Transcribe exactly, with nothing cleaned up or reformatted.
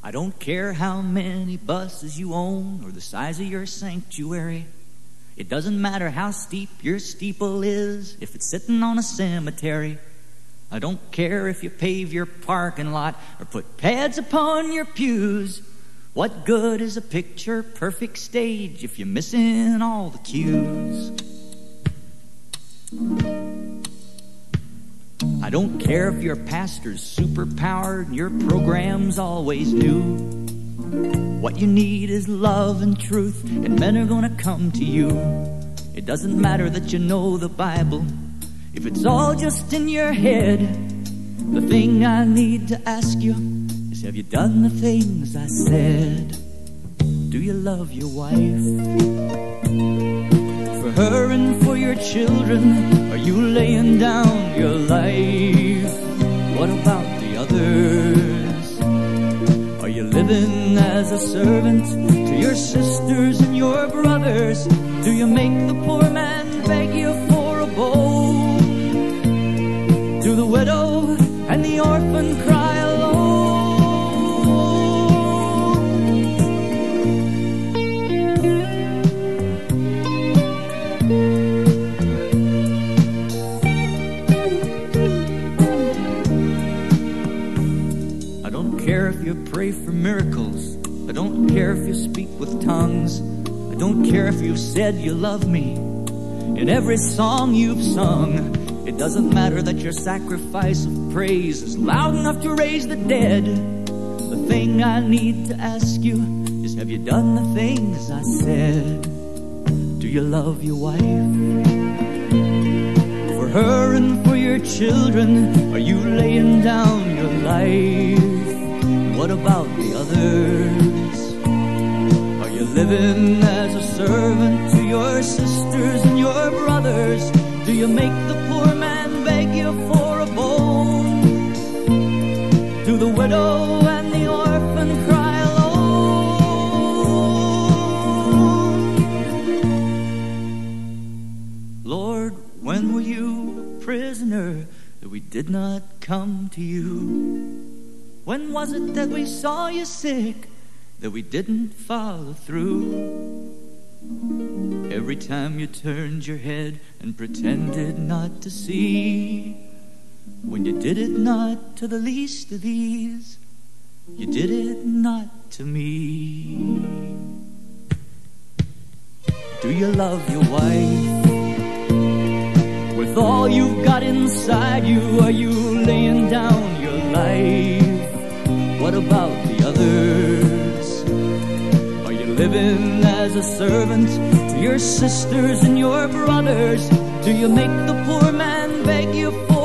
I don't care how many buses you own or the size of your sanctuary. It doesn't matter how steep your steeple is if it's sitting on a cemetery. I don't care if you pave your parking lot or put pads upon your pews. What good is a picture-perfect stage if you're missing all the cues? I don't care if your pastor's superpowered and your program's always new. What you need is love and truth, and men are gonna come to you. It doesn't matter that you know the Bible if it's all just in your head. The thing I need to ask you is, have you done the things I said? Do you love your wife? For her and for your children, are you laying down your life? What about the others? Are you living as a servant to your sisters and your brothers? Do you make the poor man beg you for a bone? Do the widow and the orphan cry alone? I don't care if you pray for miracles. I don't care if you speak with tongues. I don't care if you've said you love me in every song you've sung. It doesn't matter that your sacrifice of praise is loud enough to raise the dead. The thing I need to ask you is, have you done the things I said? Do you love your wife? For her and for your children, are you laying down your life? What about the others? Are you living as a servant to your sisters and your brothers? Do you make the poor man beg you for a bone? Do the widow and the orphan cry alone? Lord, when were you a prisoner that we did not come to you? When was it that we saw you sick that we didn't follow through? Every time you turned your head and pretended not to see, when you did it not to the least of these, you did it not to me. Do you love your wife? With all you've got inside you, are you laying down your life? What about the others? Are you living as a servant to your sisters and your brothers? Do you make the poor man beg you for